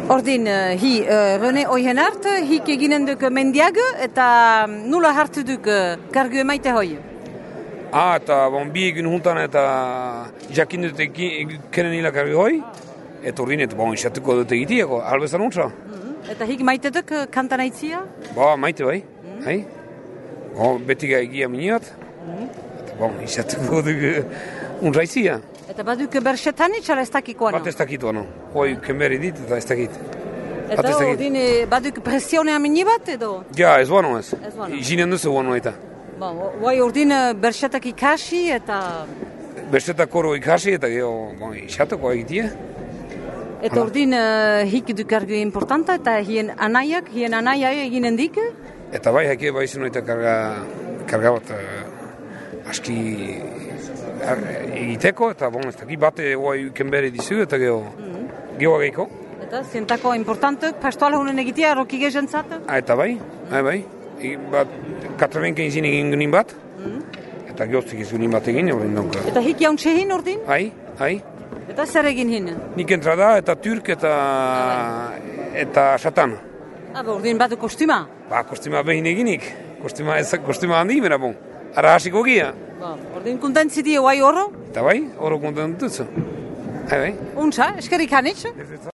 Ordin, René Oihenart, hik eginen duk mendiag, eta nula hartu duk kargu emaite hoi? Eta bi egun juntan eta jakin dut kenen hila kargu hoi, eta ordin, eta isatuko dut egitiako, albezan untza. Eta hik maite duk kantan aitzia? Maite bai, hai. Betiga egia miniat, eta isatuko duk untza aitzia. Eta baduk bersetan itxala ez dakikoan? Bat ez dakituan, hoi kenberi dit eta ez dakit. Eta ordin baduk presionea mini bat edo? Ja, ez buano ez. Ez buano. Izinen duzu buano eta. Hoi ordin bersetak ikasi eta... Bersetak koro ikasi eta geho isatuko egitia. Eta ordin hik duk argu importanta eta hien anaia eginen dik? Eta bai, hake bai zeno eta karga bat aski egiteko, eta ez dakit bate hoi kenberi dizu eta geho geiko. Eta zientako importante, pastoala honen egitea, rokige jentzat? Eta bai. Katrabenken izin egin genin bat, eta gehoztik ez genin bat egin. Eta hik jauntxe hin ordin? Hai. Eta zer egin hin? Nik entrada eta turk eta satan. Ordin badu kostuma? Kostuma behin eginik. Kostuma handi bera bon. Ara hasiko gia. Ordin kontentzi die, oai oro? Eta bai, oro kontentuzu. Hai. Untza, eskerik hanitz?